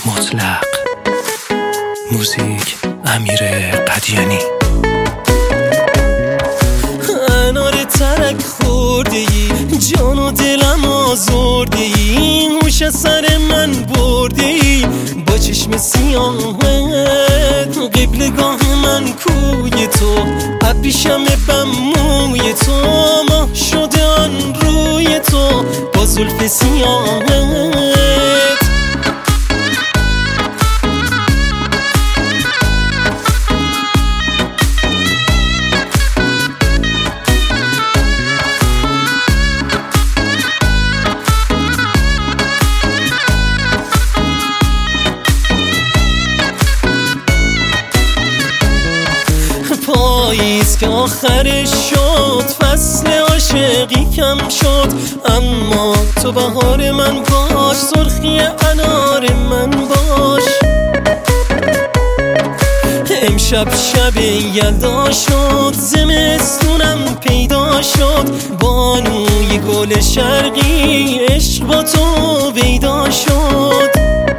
مطلق. موزیک امیر قدیانی. انار ترک خورده ای، جان و دلم آزرده ای، هوش سر من برده ای، با چشم سیاهت قبلگاه من کوی تو، ابریشم بم موی تو، ماه شده آن روی تو با زلف سیاهت. پاییز که آخرش شد، فصل عاشقی کم شد، اما تو بهار من باش، سرخی انار من باش. امشب شب یلدا شد، زمستونم پیدا شد، بانوی گل شرقی عشق با تو پیدا شد.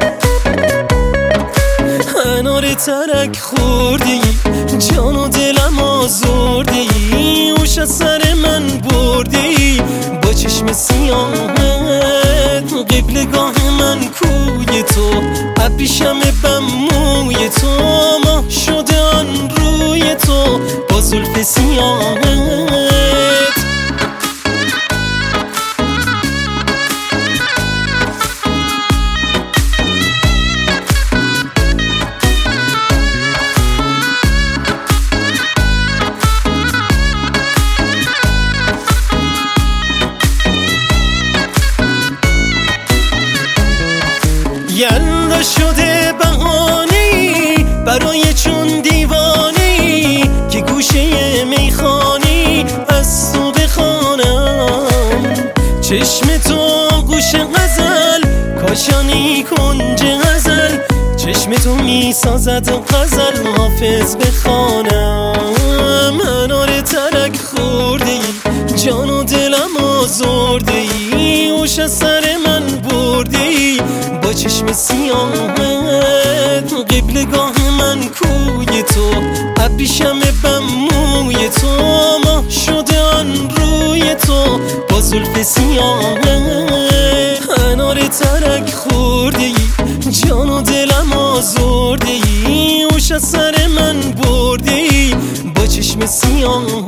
انار ترک خورده ای، جان و دلم آزرده ای، هوش از سر من برده ای، با چشم سیاهت قبلگاه من کوی تو، ابریشم بم موی تو، ماه شده آن روی تو با زلف سیاهت. یلدا شده بهانه‌ای برای چون دیوانه‌ای، که گوشه میخانی از تو بخوانم. چشم تو گوش غزل، کاشانی کنج غزل، چشم تو میسازد غزل حافظ بخوانم. انار ترک خورده ای، جان و دلم آزرده ای، هوش از سر من برده ای، با چشم سیاهت قبلگاه من کوی تو، ابریشم بم موی تو، ماه شده آن روی تو با زلف سیاهت. انار ترک خورده ای، جان و دلم آزرده ای، هوش از سر من برده ای، با چشم سیاهت